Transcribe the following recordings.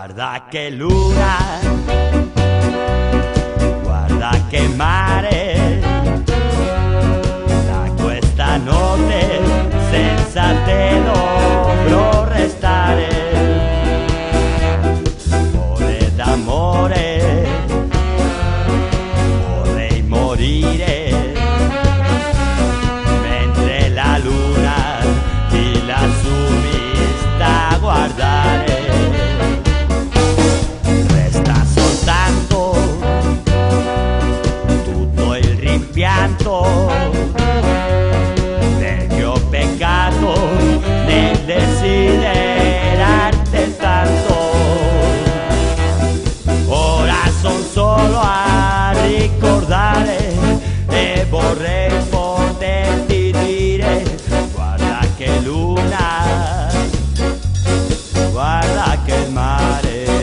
Guarda che luna, guarda che mare, da questa notte senza te dovrò restare. Cuore d'amore, vorrei morire, mentre la luna di lassù mi sta a guardare. Del che ho peccato nel desiderarte tanto. Ora son solo a ricordare e vorrei poterti dire: guarda che luna, guarda che mare.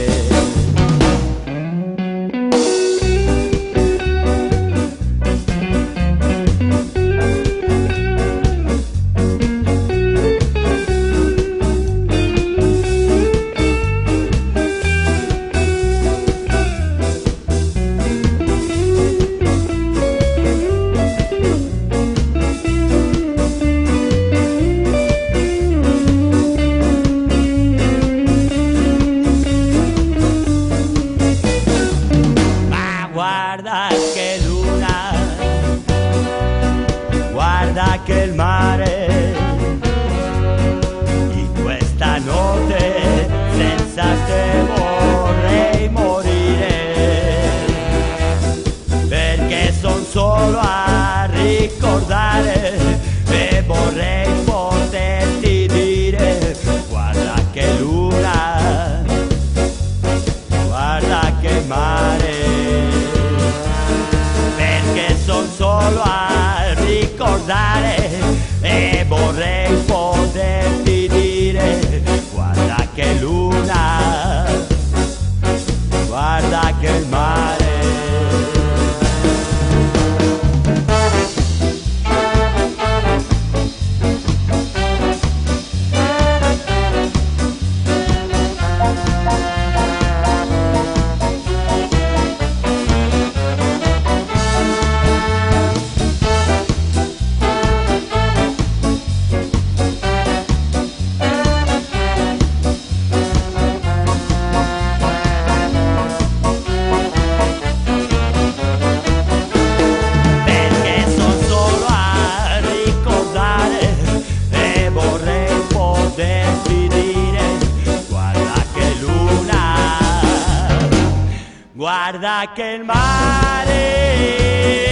Guarda che luna, guarda che il mare, in questa notte senza te vorrei morire, perché son solo a ricordare e vorrei poterti dire: guarda che luna, guarda che mare. Solo a ricordare e vorrei poterti dire: guarda che luna, guarda che il mare. Guarda che il mare